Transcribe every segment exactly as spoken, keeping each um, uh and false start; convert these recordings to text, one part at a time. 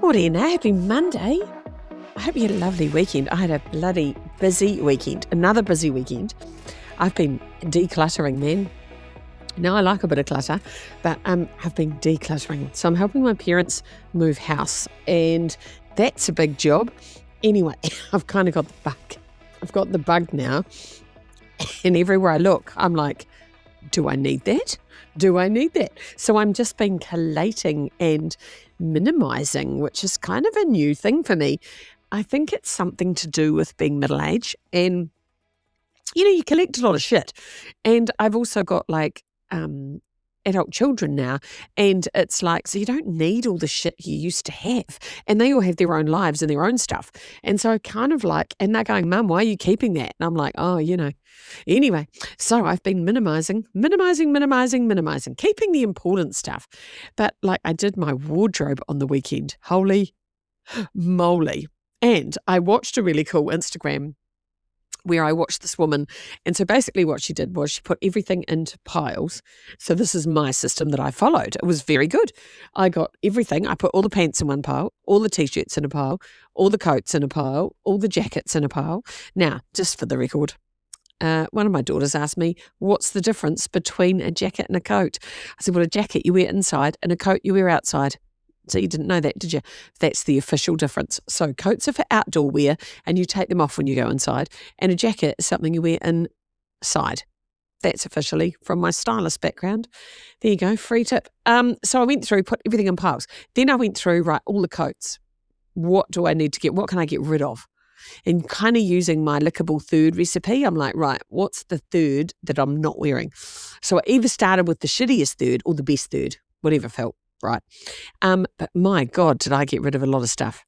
Morena, happy Monday. I hope you had a lovely weekend. I had a bloody busy weekend, another busy weekend. I've been decluttering, man. Now I like a bit of clutter, but um, I've been decluttering. So I'm helping my parents move house, and that's a big job. Anyway, I've kind of got the bug. I've got the bug now, and everywhere I look, I'm like, do I need that? Do I need that? So I'm just been collating and minimizing, which is kind of a new thing for me. I think it's something to do with being middle-aged, and, you know, you collect a lot of shit. And I've also got like um, adult children now, and it's like, so you don't need all the shit you used to have. And they all have their own lives and their own stuff. And so kind of like, and they're going, Mum, why are you keeping that? And I'm like, oh, you know. Anyway, so I've been minimizing, minimizing, minimizing, minimizing, keeping the important stuff. But like I did my wardrobe on the weekend. Holy moly. And I watched a really cool Instagram where I watched this woman. And so basically what she did was she put everything into piles. So this is my system that I followed. It was very good. I got everything. I put all the pants in one pile, all the T-shirts in a pile, all the coats in a pile, all the jackets in a pile. Now, just for the record, uh, one of my daughters asked me, what's the difference between a jacket and a coat? I said, well, a jacket you wear inside and a coat you wear outside. So you didn't know that, did you? That's the official difference. So coats are for outdoor wear and you take them off when you go inside. And a jacket is something you wear inside. That's officially from my stylist background. There you go, free tip. Um, so I went through, put everything in piles. Then I went through, right, all the coats. What do I need to get? What can I get rid of? And kind of using my lickable third recipe, I'm like, right, what's the third that I'm not wearing? So I either started with the shittiest third or the best third, whatever felt right. Um, but my God, did I get rid of a lot of stuff.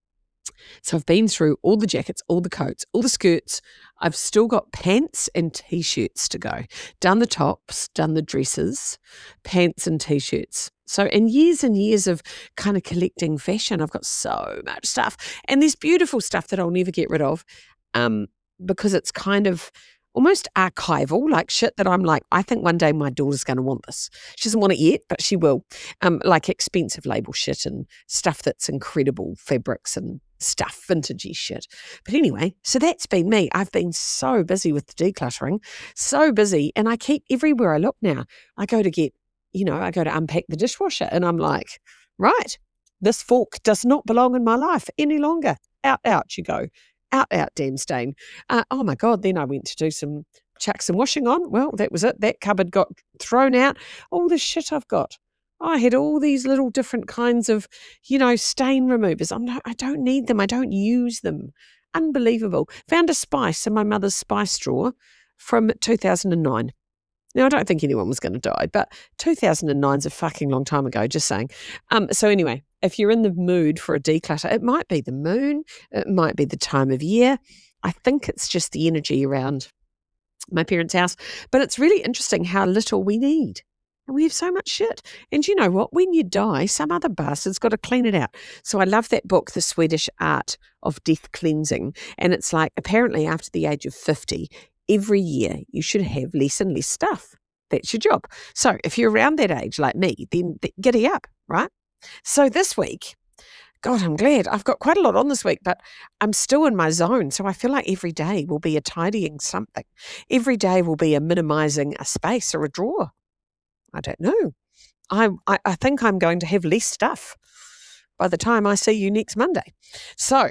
So I've been through all the jackets, all the coats, all the skirts. I've still got pants and T-shirts to go. Done the tops, done the dresses, pants and T-shirts. So in years and years of kind of collecting fashion, I've got so much stuff. And there's beautiful stuff that I'll never get rid of um, because it's kind of almost archival, like shit that I'm like, I think one day my daughter's going to want this. She doesn't want it yet, but she will. Um, like expensive label shit and stuff that's incredible fabrics and stuff, vintagey shit. But anyway, so that's been me. I've been so busy with the decluttering, so busy. And I keep everywhere I look now. I go to get, you know, I go to unpack the dishwasher and I'm like, right, this fork does not belong in my life any longer. Out, out you go. Out, out, damn stain. Uh, oh my God, then I went to do some, chuck some washing on. Well, that was it. That cupboard got thrown out. All the shit I've got. I had all these little different kinds of, you know, stain removers. I'm not, I don't need them. I don't use them. Unbelievable. Found a spice in my mother's spice drawer from two thousand nine. Now, I don't think anyone was going to die, but two thousand nine is a fucking long time ago, just saying. Um, so anyway, if you're in the mood for a declutter, it might be the moon, it might be the time of year. I think it's just the energy around my parents' house. But it's really interesting how little we need. And we have so much shit. And you know what? When you die, some other bastard's got to clean it out. So I love that book, The Swedish Art of Death Cleansing. And it's like, apparently after the age of fifty, every year you should have less and less stuff. That's your job. So if you're around that age like me, then giddy up, right? So this week, God, I'm glad. I've got quite a lot on this week, but I'm still in my zone. So I feel like every day will be a tidying something. Every day will be a minimizing a space or a drawer. I don't know. I, I, I think I'm going to have less stuff by the time I see you next Monday. So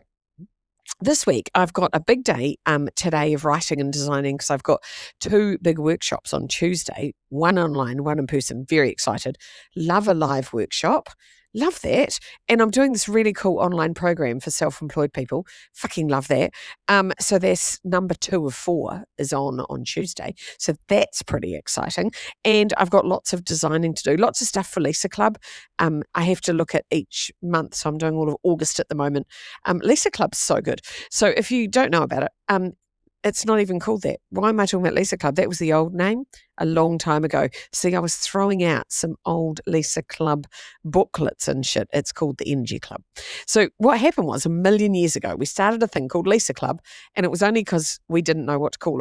this week, I've got a big day um, today of writing and designing because I've got two big workshops on Tuesday, one online, one in person. Very excited. Love a live workshop. Love that. And I'm doing this really cool online program for self-employed people. Fucking love that. Um, so there's number two of four is on on Tuesday. So that's pretty exciting. And I've got lots of designing to do, lots of stuff for Lisa Club. Um, I have to look at each month. So I'm doing all of August at the moment. Um, Lisa Club's so good. So if you don't know about it, um, it's not even called that. Why am I talking about Lisa Club? That was the old name a long time ago. See, I was throwing out some old Lisa Club booklets and shit. It's called the Energy Club. So what happened was a million years ago, we started a thing called Lisa Club, and it was only because we didn't know what to call it.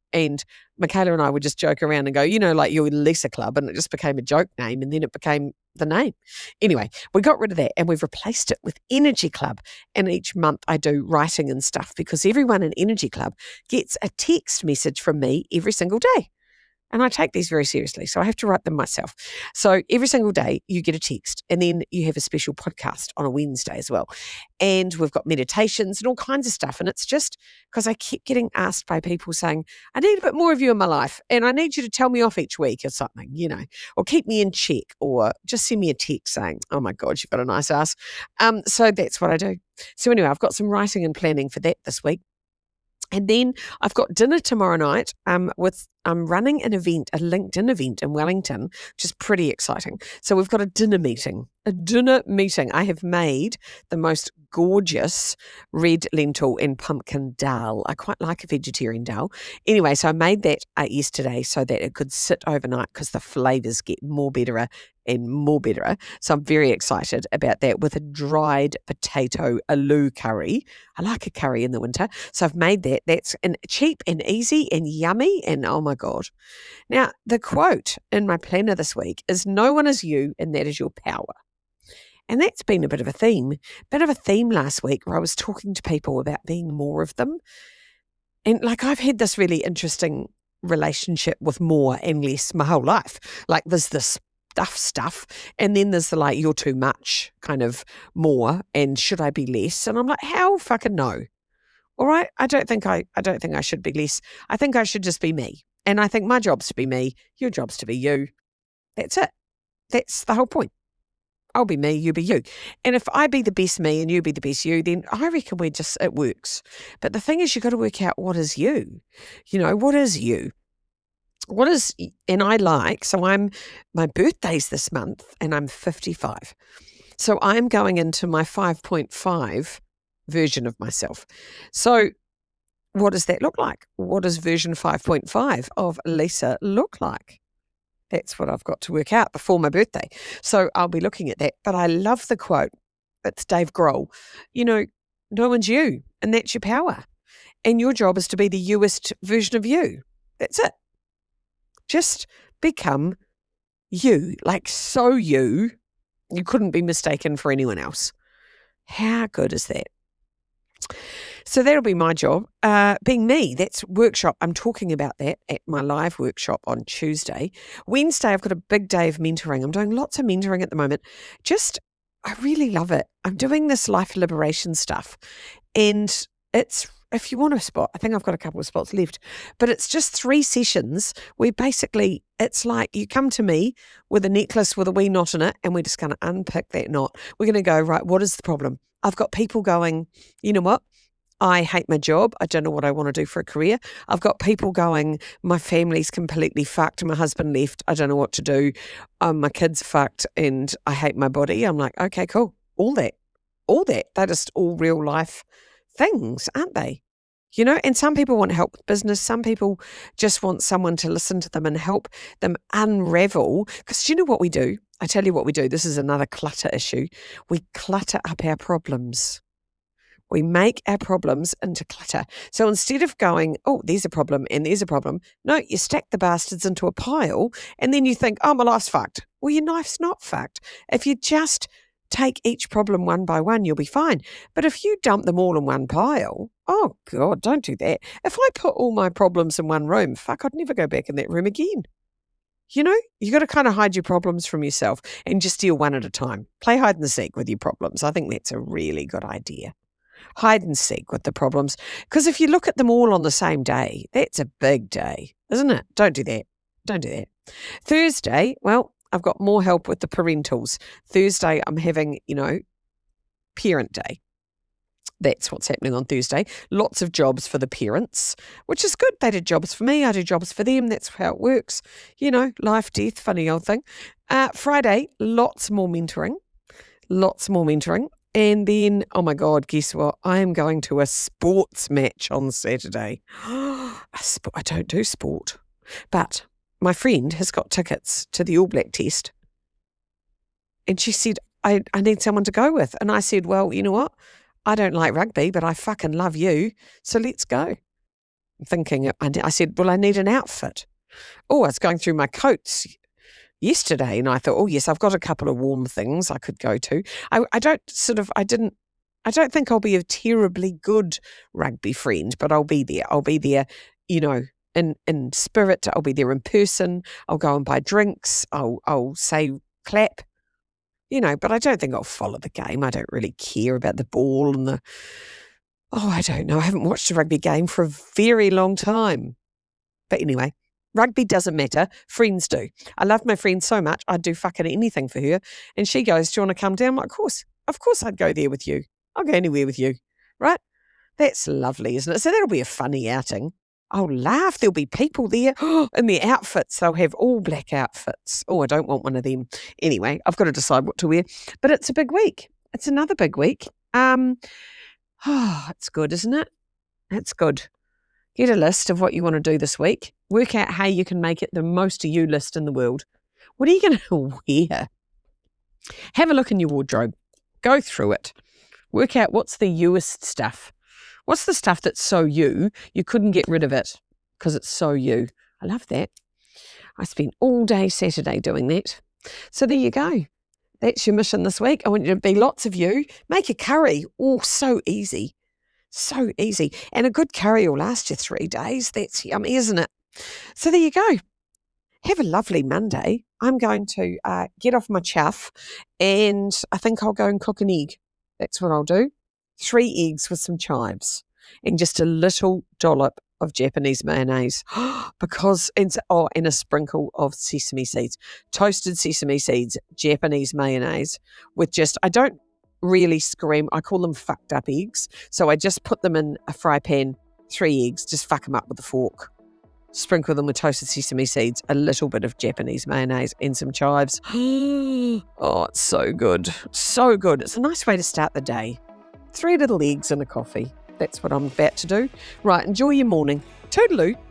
And Michaela and I would just joke around and go, you know, like your Lisa Club, and it just became a joke name, and then it became the name. Anyway, we got rid of that and we've replaced it with Energy Club. And each month I do writing and stuff because everyone in Energy Club gets a text message from me every single day. And I take these very seriously, so I have to write them myself. So every single day you get a text, and then you have a special podcast on a Wednesday as well. And we've got meditations and all kinds of stuff. And it's just because I keep getting asked by people saying, I need a bit more of you in my life, and I need you to tell me off each week or something, you know, or keep me in check, or just send me a text saying, oh my God, you've got a nice ass. Um, so that's what I do. So anyway, I've got some writing and planning for that this week. And then I've got dinner tomorrow night um, with, I'm running an event, a LinkedIn event in Wellington, which is pretty exciting. So we've got a dinner meeting, a dinner meeting. I have made the most gorgeous red lentil and pumpkin dal. I quite like a vegetarian dal. Anyway, so I made that uh, yesterday so that it could sit overnight because the flavours get more better and more better. So I'm very excited about that with a dried potato aloo curry. I like a curry in the winter. So I've made that. That's an, cheap and easy and yummy, and oh my God. Now, the quote in my planner this week is, no one is you and that is your power. And that's been a bit of a theme, bit of a theme last week where I was talking to people about being more of them. And like I've had this really interesting relationship with more and less my whole life. Like there's this stuff stuff and then there's the like you're too much kind of more and should I be less? And I'm like, how fucking no. All right, I don't think I I don't think I should be less. I think I should just be me. And I think my job's to be me, your job's to be you. That's it. That's the whole point. I'll be me, you be you. And if I be the best me and you be the best you, then I reckon we just, it works. But the thing is, you've got to work out what is you. You know, what is you? What is, and I like, so I'm, my birthday's this month and I'm fifty-five. So I'm going into my five point five version of myself. So what does that look like? What does version five point five of Lisa look like? That's what I've got to work out before my birthday. So I'll be looking at that. But I love the quote. It's Dave Grohl. You know, no one's you, and that's your power. And your job is to be the youest version of you. That's it. Just become you, like so you, you couldn't be mistaken for anyone else. How good is that? So that'll be my job. Uh, being me, that's workshop. I'm talking about that at my live workshop on Tuesday. Wednesday, I've got a big day of mentoring. I'm doing lots of mentoring at the moment. Just, I really love it. I'm doing this life liberation stuff. And it's, if you want a spot, I think I've got a couple of spots left, but it's just three sessions where basically it's like you come to me with a necklace with a wee knot in it, and we're just going to unpick that knot. We're going to go, right, what is the problem? I've got people going, you know what? I hate my job. I don't know what I want to do for a career. I've got people going, my family's completely fucked. My husband left. I don't know what to do. Um, my kids are fucked and I hate my body. I'm like, okay, cool. All that, all that. They're just all real life things, aren't they? You know, and some people want help with business. Some people just want someone to listen to them and help them unravel. Because do you know what we do? I tell you what we do. This is another clutter issue. We clutter up our problems. We make our problems into clutter. So instead of going, oh, there's a problem and there's a problem, no, you stack the bastards into a pile and then you think, oh, my life's fucked. Well, your life's not fucked. If you just take each problem one by one, you'll be fine. But if you dump them all in one pile, oh, God, don't do that. If I put all my problems in one room, fuck, I'd never go back in that room again. You know, you got to kind of hide your problems from yourself and just deal one at a time. Play hide and seek with your problems. I think that's a really good idea. Hide and seek with the problems. Because if you look at them all on the same day, that's a big day, isn't it? Don't do that. Don't do that. Thursday, well, I've got more help with the parentals. Thursday, I'm having, you know, parent day. That's what's happening on Thursday. Lots of jobs for the parents, which is good. They do jobs for me. I do jobs for them. That's how it works. You know, life, death, funny old thing. Uh, Friday, lots more mentoring. Lots more mentoring. And then, oh my God, guess what? I am going to a sports match on Saturday. a sp- I don't do sport. But my friend has got tickets to the All Black Test. And she said, I, I need someone to go with. And I said, well, you know what? I don't like rugby, but I fucking love you. So let's go. thinking, and I said, well, I need an outfit. Oh, I was going through my coats yesterday and I thought, oh, yes, I've got a couple of warm things I could go to. I, I don't sort of, I didn't, I don't think I'll be a terribly good rugby friend, but I'll be there. I'll be there, you know, in, in spirit. I'll be there in person. I'll go and buy drinks. I'll, I'll say clap, you know, but I don't think I'll follow the game. I don't really care about the ball and the, oh, I don't know. I haven't watched a rugby game for a very long time. But anyway, rugby doesn't matter. Friends do. I love my friend so much. I'd do fucking anything for her. And she goes, do you want to come down? I'm like, of course. Of course I'd go there with you. I'll go anywhere with you. Right? That's lovely, isn't it? So that'll be a funny outing. I'll laugh. There'll be people there in their outfits. They'll have all black outfits. Oh, I don't want one of them. Anyway, I've got to decide what to wear. But it's a big week. It's another big week. Um, oh, it's good, isn't it? It's good. Get a list of what you want to do this week. Work out how you can make it the most to you list in the world. What are you going to wear? Have a look in your wardrobe. Go through it. Work out what's the youest stuff. What's the stuff that's so you, you couldn't get rid of it because it's so you. I love that. I spent all day Saturday doing that. So there you go. That's your mission this week. I want you to be lots of you. Make a curry. Oh, so easy. So easy. And a good curry will last you three days. That's yummy, isn't it? So there you go. Have a lovely Monday. I'm going to uh, get off my chuff and I think I'll go and cook an egg. That's what I'll do. Three eggs with some chives and just a little dollop of Japanese mayonnaise because, and, oh, and a sprinkle of sesame seeds, toasted sesame seeds, Japanese mayonnaise with just, I don't really scream, I call them fucked up eggs. So I just put them in a fry pan, three eggs, just fuck them up with a fork. Sprinkle them with toasted sesame seeds, a little bit of Japanese mayonnaise and some chives. Oh, it's so good. So good. It's a nice way to start the day. Three little eggs and a coffee. That's what I'm about to do. Right, enjoy your morning. Toodaloo.